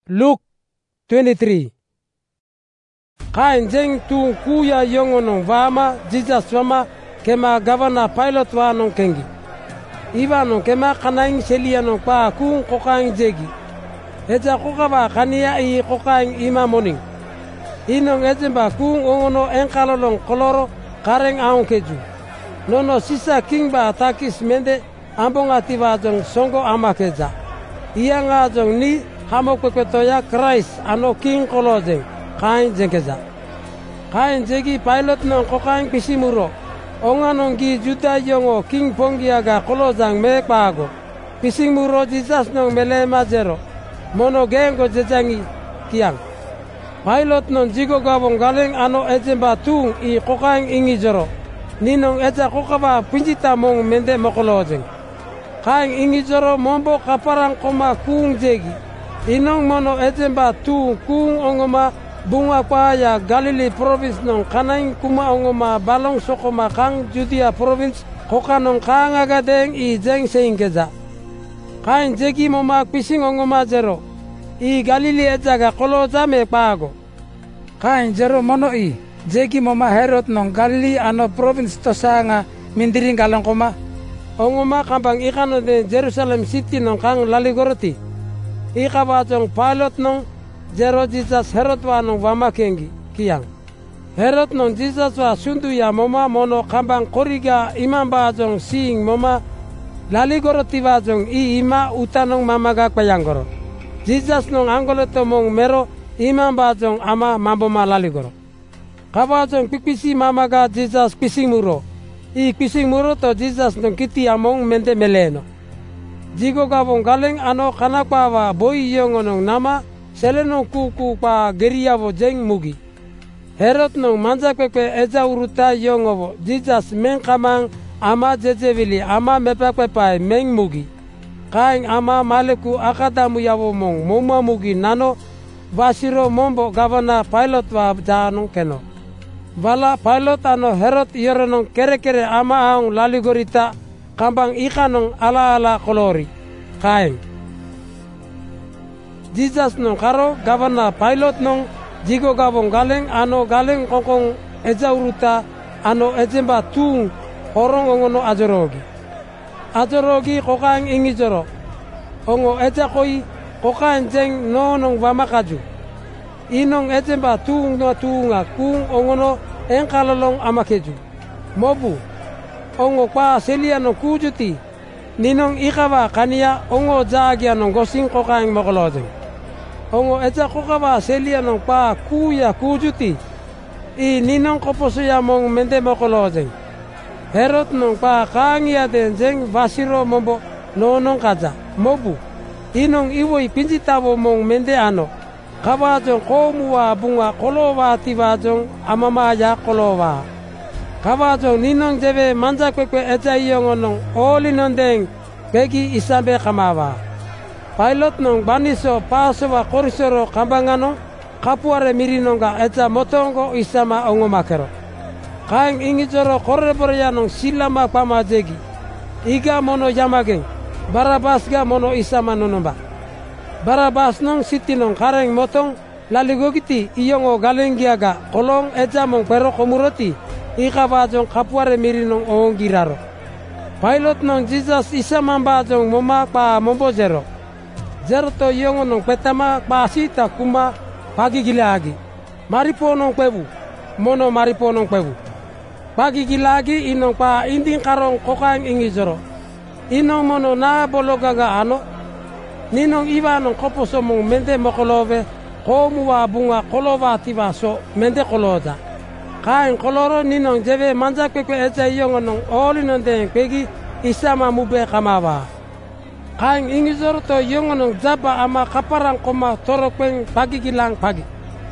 Luke 23. Kain jeng tu kuya yongonong vama Jesus vama kema governor pilot wa nong kengi. Iba nong kema kanaing selia nong pa kung kokaing jegi. Eja kokaba kania i kokaing ima moning. Inong ejemba kung ongono engkalolong koloro kareng aong keju. Nono sisa king ba takis mende ambong atiwa jong songo ama keja. Iya nga jong ni hamo kwetoya Christ ano king kolojeng kain jengkeza. Kain jegi pilot nong kokaing pisimuro. Onga nong gi juda yongo king ponggiaga kolojang mekpago. Pisimuro Jesus nong mele majero. Mono gengo jejangi kiang. Pilot nong jigo gabong galeng ano ejemba tung i kokaing ingi joro. Ninong eja kokaba pinjita mong mende mokolojeng. Kaing ingi joro mombo kaparang koma kung jegi. Inong mono ejemba tung kung ongoma bunga kwaya Galilee province nong kanaing kuma ongoma balong sokoma kang Judea province koka nong kang agadeng i jeng seingkeja. Kain jegi moma pising ongoma jero. I Galilee ejaga koloja me pago. Kain jero mono i jegi moma Herod nong Galilee ano province tosanga mindiring galong koma. Ongoma kambang ikano de Jerusalem city nong kang laligoroti. Ika bajong pilot nong jero Jesus Herod wa nong wama kengi kiang. Herod nong Jesus wa sundu ya moma mono kambang koriga imam bajong siing moma laligoroti bajong i ima utanong mamaga kwayanggoro. Jesus nong anggoleto mong mero imam bajong ama mamboma laligoro. Kabajong pikpisi mamaga Jesus pising muro. I pising muro to Jesus nong kiti among mente meleno. Jigo gabong galeng ano kanakwa wa boi yongo nong nama seleno kuku pa geriavo jeng mugi. Herod nong manja kwepe eja uruta yongo wo Jesus mengkamang ama jejevili ama mepakwepai meng mugi. Kaing ama maleku akadamu yawo mong moma mugi nano vasiro mombo gavana pilot wa janong keno. Vala pilot ano Herod yoronong kere-kere ama aong laligorita kambang ikanong ala-ala kolori. Kaing Jesus nong karo gavana pilot nong jigo gabong galeng ano galeng kongkong eja uruta ano ejemba tung horong ongono ajorogi. Ajorogi kokaing ingi joro. Ongo eja koi kokaing jeng no nong wamakaju. Inong ejemba tung no tunga kung ongono engkalolong amakeju. Mobu ongo kwa selia no kujuti. Ninong ikawa kania ongo jaagia nong gosing kokaing mokolojeng. Ongo eja kokawa selia nong pa kuya kujuti. I ninong koposuya mong mende mokolojeng. Herod nong pa kangia den jeng vasiro mombo nonong kaja. Mobu inong iwoi pinjitawo mong mende ano. Kabajong komuwa bunga kolowa tibajong amamaya kolowa. Kabajong ninong jebe manja kwekwe eja iyongonong oli nondeng begi isambe kamawa. Pilot nong baniso pasowa korisoro kambangano kapuare mirinonga eja motongo isama ongomakero. Kaing ingijoro korreboroya nong silama pamajegi. Iga mono yamageng Barabas ga mono isama nonomba. Barabas nong siti nong kareng motong laligogiti iyongo galenggiaga kolong eja mong pero komuroti ika bajong kapuare miri nong ongiraro. Pilot nong Jesus isa mambajong moma pa mombo jero. Jero to iyongo nong petama pa sita kuma pagi gilagi. Maripo nong kwebu. Mono maripo nong kwebu. Pagi gilagi inong pa inding karong kokaing ingi jero. Inong mono na bologaga ano. Ninong iba nong koposo mong mende mokolove komuwa bunga kolova tibaso mende koloja. Kain koloro ninong jebe manja kwekwe eja iyongo nong oli nondeng kwegi isama mube kamawa. Kain ingizoro to iyongo nong jaba ama kaparang koma torokweng pagi gilang pagi.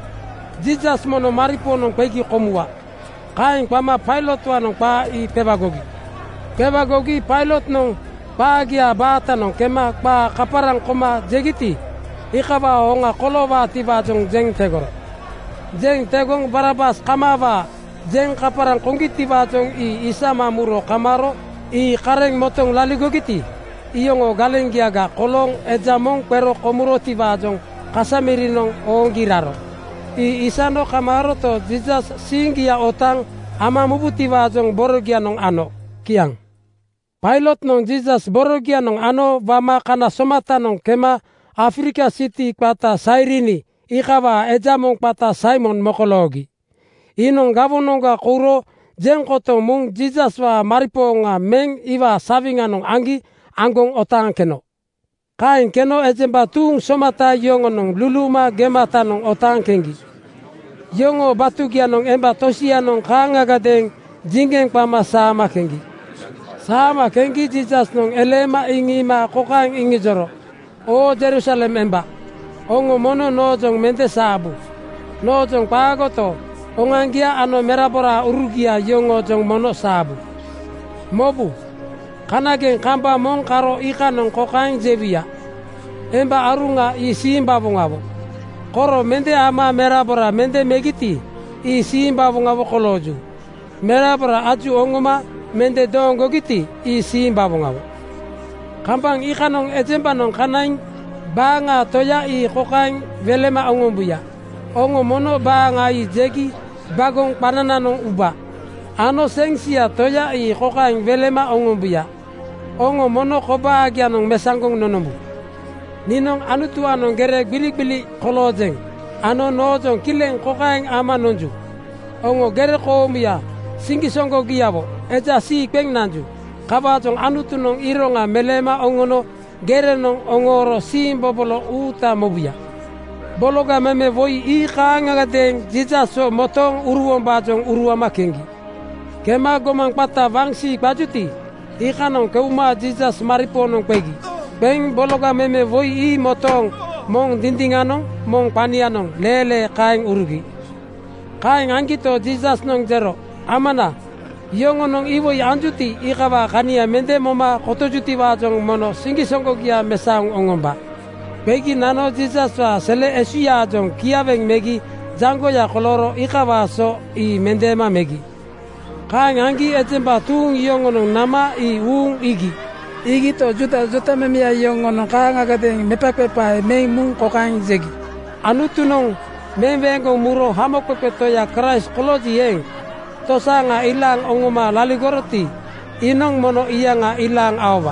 Jesus mono maripo nong kwegi komuwa. Kain kwama pilot wa nong pa i pebagogi. Pebagogi pilot nong bagia bata nong kema pa kaparang koma jegiti. Ikaba honga kolowa tibajong jeng tegoro. Jeng tegong Barabas kamawa. Jeng kaparang konggiti bajong i isama muro kamaro. I kareng motong laligogiti. Iyongo galenggiaga kolong ejamong pero komuro tibajong kasamiri nong ongiraro. Isano kamaro to Jesus singia otang ama mubuti wajong borogia nong ano kiang. Pilot nong Jesus borogia nong ano wama kana somata nong kema Afrika City pata Sairini ikawa ejamong pata Simon mokologi. Inong gavononga kuro jengkoto mung Jesus wa mariponga meng iwa savinga nong angi anggong otang keno. Kain keno ejemba tung somata yongo nong luluma gemata nong otang kengi. Yongo batugia nong emba tosia nong kangagadeng jingeng pama sama kengi. Sama kengi Jesus nong elema ingima kokang ingi joro. O Jerusalem emba. Ongo mono nojong mente sabu. Nojong pagoto. Ongangia ano merabora urugia yongo jong mono sabu. Mobu. Kanageng kamba mong karo ika nong kokang jevia. Emba arunga isimba bungabo. Koro mente ama merabora mente megiti. Isimba bungabo koloju. Merabora aju ongoma mente dongo giti. Isimba bungabo. Kampang ika nong ejemba nong kanaing. Banga toya i kokang velema ongombuya. Ongo mono banga i jegi bagong panana nong uba. Ano sengsia toya i kokang velema ongombuya. Ongo mono koba agya nong mesangkong nonombu. Ninong anutua nong gerek bilik-bilik kolojeng. Ano nojong kileng kokang ama nonju. Ongo gerek komuya singi songko giyabo. Eja si peng nanju. Kabajong anutu nong ironga melema ongono gere nong ongoro simbo bolo uta mobuya. Bologa meme voi i kangagadeng jijaso motong uruwong bajong uruwama kengi. Kema gomang pata wangsi bajuti. Ika nong keuma jijas maripo nong pegi. Beng bologa meme voi i motong mong dindinganong mong panianong lele kaing urugi. Kaing angkito jijas nong jero. Amana. Yongo nong iwoi anjuti ikawa kania mende moma kotojuti wajong mono singi songkogia mesang ongomba. Begi nano Jesus wa sele esuya jong kiaweng megi jango ya koloro ikawa so i mendema megi. Kaing angi ejemba tung yongo nong nama i ung igi. Igi to juta memia yongo nong kaang agadeng mepapepa meng mung kokang jegi. Anutu nong memengong muro hamokpepe toya Christ koloji yeng. Tosa nga ilang ongoma laligoroti, inong mono iya nga ilang awa.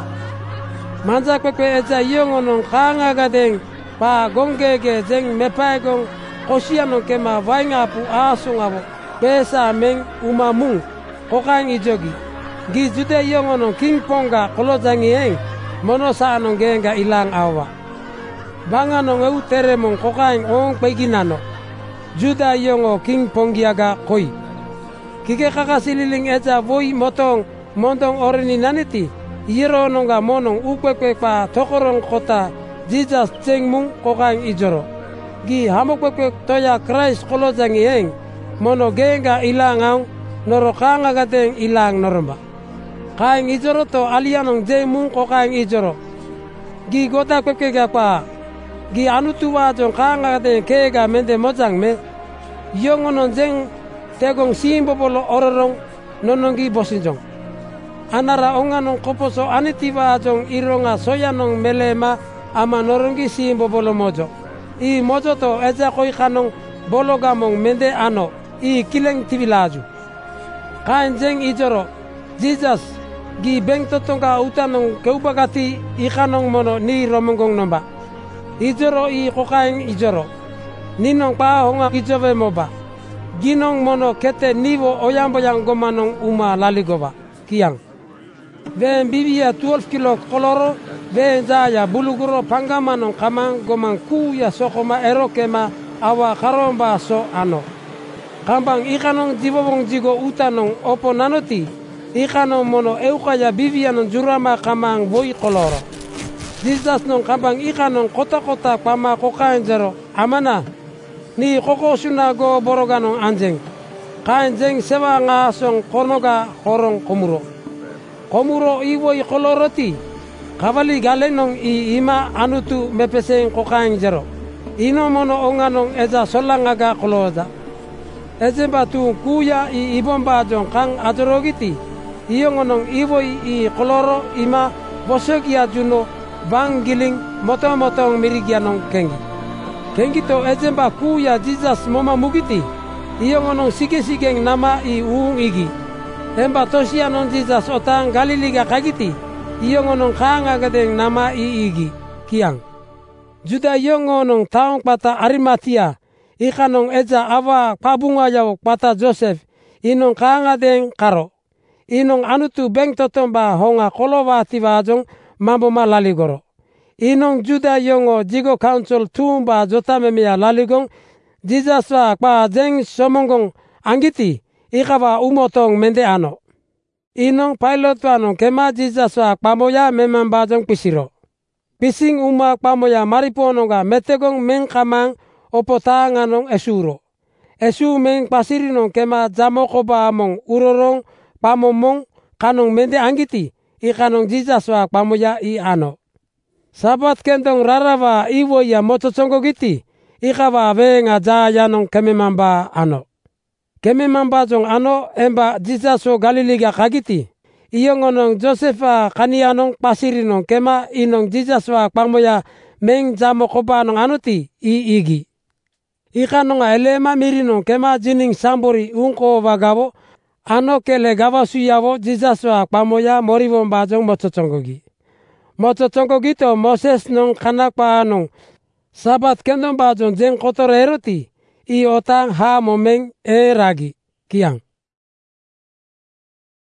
Manja kwekwe eja yongo nong kangagadeng pa gongege jeng mepaegong kosia nong kema vaingapu asungabo pesa meng umamung kokang ijogi. Gi jude yongo nong king ponga kolojangi eng mono sa nong genga ilang awa. Banga nong eu tere mong kokang ong peginano. Juda yongo king ponggiaga koi. Kike kakasililing eja voi motong montong orini naniti. Iro nonga monong ukwekwe pa tokorong kota Jesus cengmung kokang ijoro. Gi hamokwekwe toya Christ kolojangi eng mono genga ilangang norokanga gateng ilang noromba. Kaing ijoro to alianong jengmung kokang ijoro. Gi gota kwekwe pa. Gi anutuwa jong kanga gateng kega mende mojang me. Yongonon jeng tegong simbo bolo ororong nonongi bosinjong. Anara onga nong koposo anitiwa jong ironga soya nong melema ama norongi simbo bolo mojo. I mojo to eja koi kanong bolo gamong mende ano i kileng tivilaju. Kain jeng ijoro Jesus gi beng totonga utanong keubagati i kanong mono ni romongong nomba. Ijoro i kokaing ijoro. Ninong pa honga ijove moba. Ginong mono kete nivo oyamboyang gomanong uma laligova kiang. Ven bibia 12 kilo koloro ven jaya buluguro pangamanong kamang gomang kuya sokoma erokema awa karomba so ano. Kambang ikanong jibobong jigo utanong opo nanoti ikanong mono eukaya bibianong jurama kamang voi koloro. Jesus nong kambang ikanong kota-kota pama kokain jero amana. Ni koko sunago boroganong anjeng. Kanjeng sewa ngasong konoga horong komuro. Komuro iwoi koloroti. Kavali galenong i ima anutu mepeseng kokaing jero. Ino mono onganong eja solangaga koloza. Ejemba tu kuya i ibomba jong kang ajorogiti. Iyongonong iwoi i koloro ima bosogia juno bang giling motong-motong mirigianong kengi. Kengito ejemba kuya Jesus moma mugiti. Iyongonong sige-sigeng nama I uung igi. Emba tosia non Jesus otang Galiliga kagiti. Iyongonong kaangagadeng nama I igi. Kiang. Juda iyongonong taong pata Arimatia. Ikanong eja awa pabunga yaw pata Joseph. Inong kaangadeng karo. Inong anutu beng totomba honga kolowa tivajong mamboma laligoro. Inong Juda yongo jigo council tumba jotamemia laligong Jesus wa kwa jeng somongong angiti ikawa umotong mende ano. Inong pilot wanong kema Jesus wa pamoya memambajong pisiro. Pising uma pamoya maripononga metegong mengkamang opotanganong esuro. Esu meng pasirinong kema jamokoba among urorong pamomong kanong mende angiti ikanong Jesus wa pamoya I ano. Sabat kendong rarawa iwo ya motochongo giti ikawa venga jaya nong kememamba ano. Kememamba jong ano emba Jesus o Galiliga kagiti. Iyongonong Josepha kanianong pasirinong kema inong Jesus wa pamoya meng jamokoba nong anuti I igi. Ikanong elema mirinong kema jining sambori ungko wagabo ano kele gawa suyawo Jesus wa pamoya morivon bajong motochongogi. Motochongo gito Moses nong kanakpa anong sabat kendong bajong jeng kotor eroti I otang ha momeng ragi kiang.